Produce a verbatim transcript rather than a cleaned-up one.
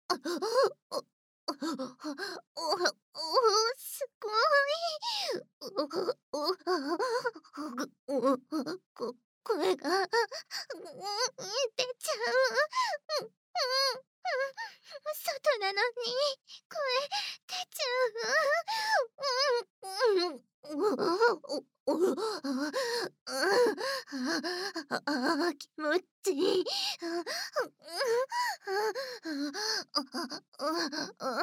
あ、おおおおすごい。うううううこ声が、う出ちゃう。うんうん。外なのに声出ちゃう。うんうん。おおああ、ああ、気持ちいい。